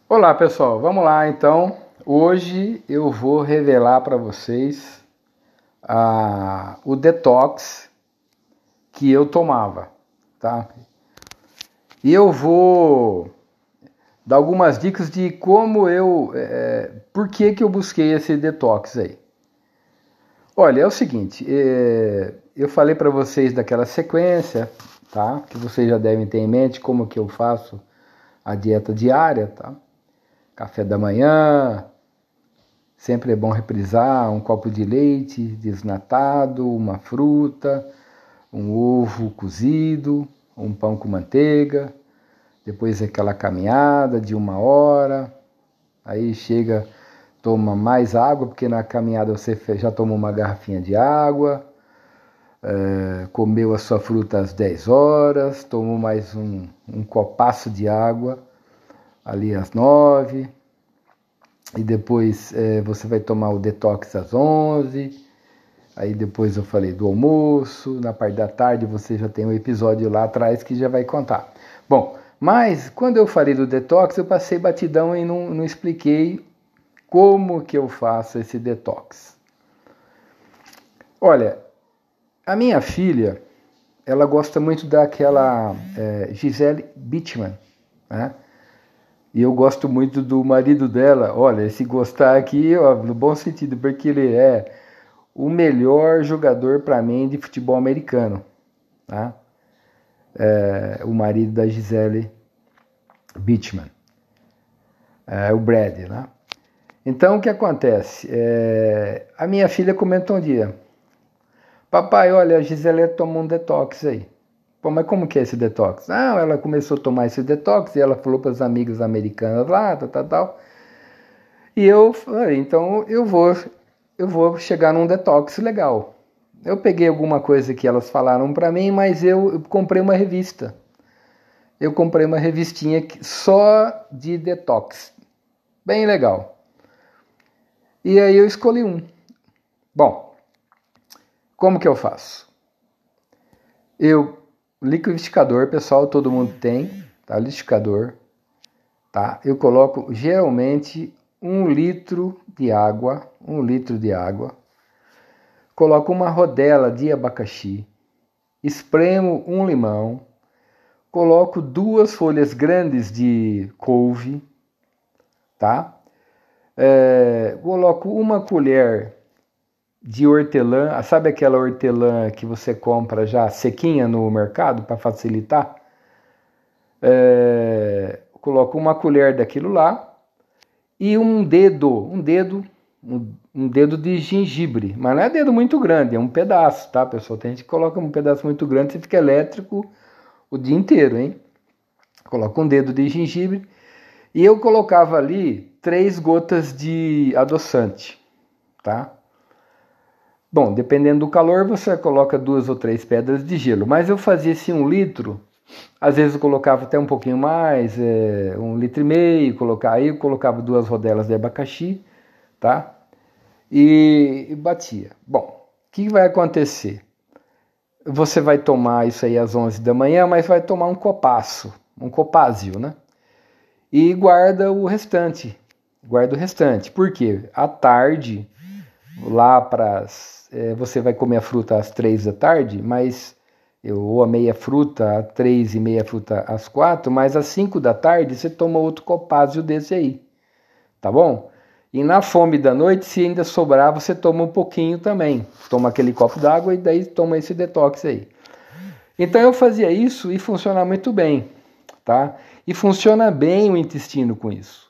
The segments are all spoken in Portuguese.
Olá pessoal, vamos lá então. Hoje eu vou revelar para vocês o detox que eu tomava, tá? E eu vou dar algumas dicas de por que eu busquei esse detox aí. Olha, é o seguinte, eu falei para vocês daquela sequência, tá? Que vocês já devem ter em mente como que eu faço a dieta diária, tá? Café da manhã. Sempre é bom reprisar um copo de leite desnatado, uma fruta, um ovo cozido, um pão com manteiga, depois aquela caminhada de 1 hora, aí chega, toma mais água, porque na caminhada você já tomou uma garrafinha de água, comeu a sua fruta às 10 horas, tomou mais um copaço de água ali às 9. E depois você vai tomar o detox às 11. Aí depois eu falei do almoço. Na parte da tarde você já tem um episódio lá atrás que já vai contar. Bom, mas quando eu falei do detox, eu passei batidão e não expliquei como que eu faço esse detox. Olha, a minha filha, ela gosta muito daquela Gisele Bündchen, né? E eu gosto muito do marido dela. Olha, esse gostar aqui, ó, no bom sentido, porque ele é o melhor jogador para mim de futebol americano, tá? O marido da Gisele Bündchen, o Brad, né? Então o que acontece? A minha filha comentou um dia: papai, olha, a Gisele tomou um detox aí. Pô, mas como que é esse detox? Ah, ela começou a tomar esse detox e ela falou para as amigas americanas lá, tal. E eu falei, então eu vou chegar num detox legal. Eu peguei alguma coisa que elas falaram para mim, mas eu comprei uma revista. Eu comprei uma revistinha só de detox. Bem legal. E aí eu escolhi um. Bom, como que eu faço? Liquidificador, pessoal, todo mundo tem, tá? Liquidificador, tá? Eu coloco geralmente 1 litro de água, coloco uma rodela de abacaxi, espremo um limão, coloco 2 folhas grandes de couve, tá? Coloco 1 colher de hortelã, sabe aquela hortelã que você compra já sequinha no mercado para facilitar? Coloco 1 colher daquilo lá e um dedo de gengibre, mas não é dedo muito grande, é um pedaço, tá, pessoal? Tem gente que coloca um pedaço muito grande, você fica elétrico o dia inteiro, hein? Coloca um dedo de gengibre e eu colocava ali 3 gotas de adoçante, tá? Bom, dependendo do calor, você coloca 2 ou 3 pedras de gelo, mas eu fazia esse 1 litro. Às vezes eu colocava até um pouquinho mais, 1,5 litro, aí eu colocava 2 rodelas de abacaxi, tá? E batia. Bom, o que vai acontecer? Você vai tomar isso aí às 11 da manhã, mas vai tomar um copaço, um copázio, né? E guarda o restante. Por quê? À tarde, lá para você vai comer a fruta às 3 da tarde, mas ou a meia fruta às 3 e meia fruta às 4, mas às 5 da tarde você toma outro copázio desse aí, tá bom? E na fome da noite, se ainda sobrar, você toma um pouquinho também. Toma aquele copo d'água e daí toma esse detox aí. Então eu fazia isso e funciona muito bem, tá? E funciona bem o intestino com isso.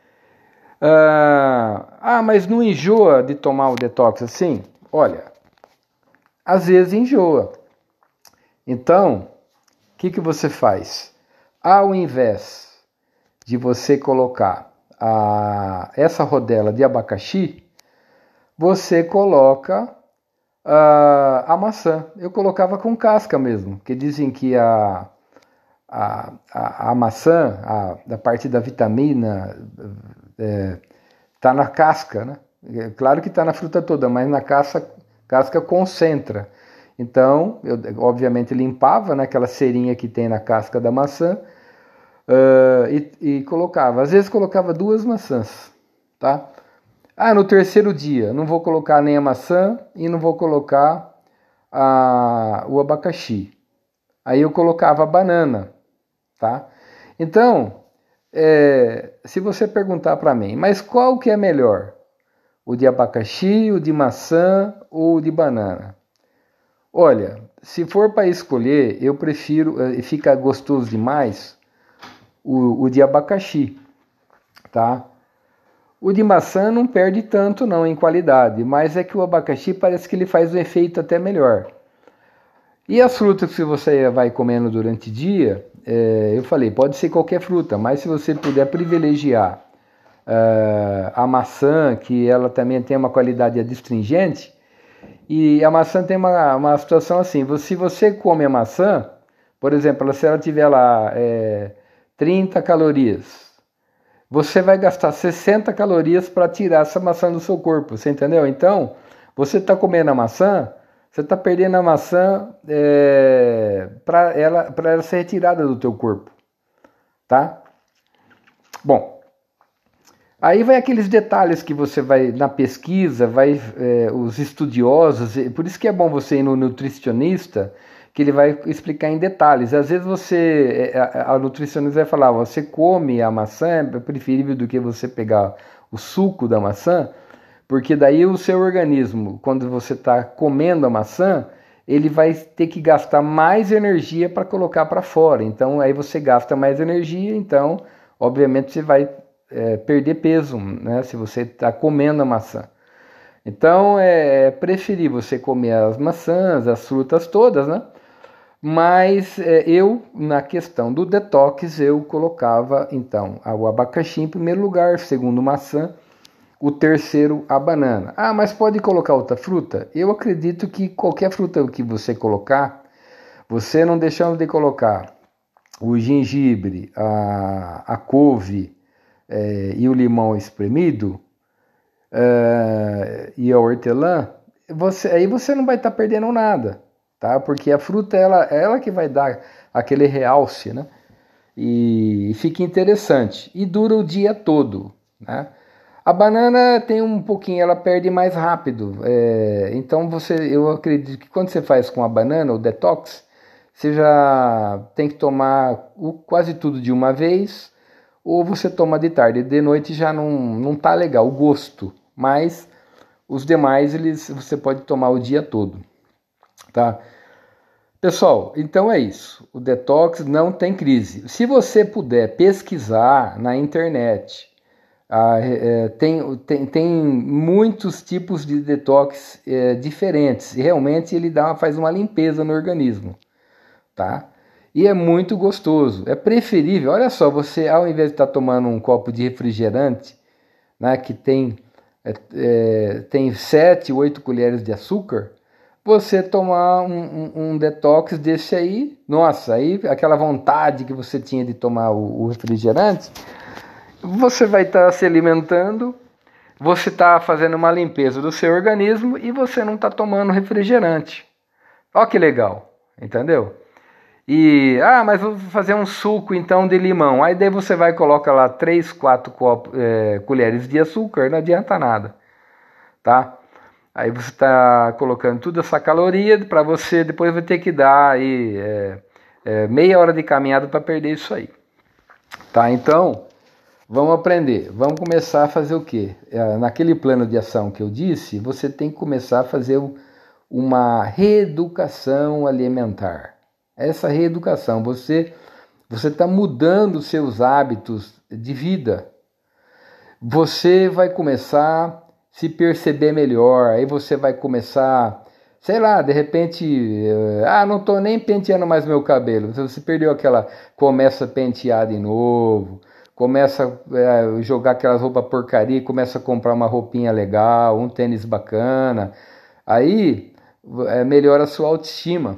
Mas não enjoa de tomar o detox assim? Olha, às vezes enjoa. Então, o que você faz? Ao invés de você colocar essa rodela de abacaxi, você coloca a maçã. Eu colocava com casca mesmo, porque dizem que a maçã, da parte da vitamina, tá na casca, né? Claro que está na fruta toda, mas na casca concentra. Então, eu obviamente limpava, né, aquela cerinha que tem na casca da maçã, e colocava. Às vezes colocava 2 maçãs, tá? Ah, no terceiro dia, não vou colocar nem a maçã e não vou colocar o abacaxi. Aí eu colocava a banana, tá? Então, se você perguntar para mim, mas qual que é melhor? O de abacaxi, o de maçã ou o de banana? Olha, se for para escolher, eu prefiro, fica gostoso demais, o de abacaxi, tá? O de maçã não perde tanto não em qualidade, mas é que o abacaxi parece que ele faz um efeito até melhor. E as frutas que você vai comendo durante o dia, eu falei, pode ser qualquer fruta, mas se você puder privilegiar a maçã, que ela também tem uma qualidade adstringente, e a maçã tem uma situação assim, se você come a maçã, por exemplo, se ela tiver lá 30 calorias, você vai gastar 60 calorias para tirar essa maçã do seu corpo, você entendeu? Então, você está comendo a maçã, você está perdendo a maçã para ela ser retirada do teu corpo, tá? Bom, aí vai aqueles detalhes que você vai na pesquisa, os estudiosos, por isso que é bom você ir no nutricionista, que ele vai explicar em detalhes. Às vezes a nutricionista vai falar, você come a maçã, é preferível do que você pegar o suco da maçã, porque daí o seu organismo, quando você está comendo a maçã, ele vai ter que gastar mais energia para colocar para fora. Então aí você gasta mais energia, então obviamente você vai perder peso, né, se você está comendo a maçã. Então é preferível você comer as maçãs, as frutas todas, né? Mas eu, na questão do detox, eu colocava então o abacaxi em primeiro lugar, segundo maçã, o terceiro a banana. Ah, mas pode colocar outra fruta? Eu acredito que qualquer fruta que você colocar, você não deixando de colocar o gengibre, a couve e o limão espremido e a hortelã, aí você não vai estar perdendo nada, tá? Porque a fruta ela que vai dar aquele realce, né? E fica interessante e dura o dia todo, né? A banana tem um pouquinho, ela perde mais rápido. Então eu acredito que quando você faz com a banana, o detox, você já tem que tomar quase tudo de uma vez, ou você toma de tarde. De noite já não tá legal o gosto, mas os demais você pode tomar o dia todo, tá? Pessoal, então é isso. O detox não tem crise. Se você puder pesquisar na internet, tem muitos tipos de detox diferentes e realmente ele faz uma limpeza no organismo, tá? E é muito gostoso. É preferível, olha só, você ao invés de estar tomando um copo de refrigerante, né, que tem 7, 8 colheres de açúcar, você tomar um detox desse aí, nossa, aí aquela vontade que você tinha de tomar o refrigerante, você vai estar se alimentando, você está fazendo uma limpeza do seu organismo e você não está tomando refrigerante. Olha que legal, entendeu? E, mas vou fazer um suco então de limão. Aí daí você vai e coloca lá 3, 4 colheres de açúcar, não adianta nada, tá? Aí você está colocando toda essa caloria para você, depois vai ter que dar aí meia hora de caminhada para perder isso aí, tá? Então, vamos aprender, vamos começar a fazer o quê? Naquele plano de ação que eu disse, você tem que começar a fazer uma reeducação alimentar. Essa reeducação, você está mudando os seus hábitos de vida. Você vai começar a se perceber melhor, aí você vai começar, sei lá, de repente, não estou nem penteando mais meu cabelo. Você perdeu começa a pentear de novo, começa a jogar aquelas roupas porcaria, começa a comprar uma roupinha legal, um tênis bacana, aí melhora a sua autoestima.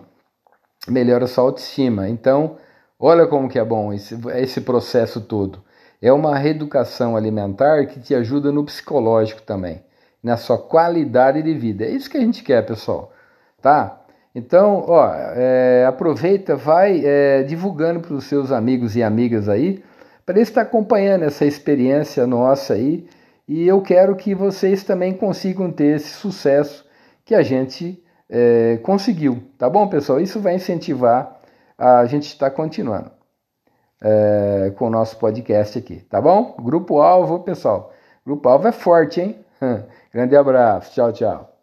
Então, olha como que é bom esse processo todo. É uma reeducação alimentar que te ajuda no psicológico também, na sua qualidade de vida. É isso que a gente quer, pessoal, tá? Então, aproveita, vai divulgando para os seus amigos e amigas aí, para ele estar acompanhando essa experiência nossa aí, e eu quero que vocês também consigam ter esse sucesso que a gente conseguiu, tá bom, pessoal? Isso vai incentivar a gente estar continuando com o nosso podcast aqui, tá bom? Grupo Alvo, pessoal. Grupo Alvo é forte, hein? Grande abraço, tchau, tchau.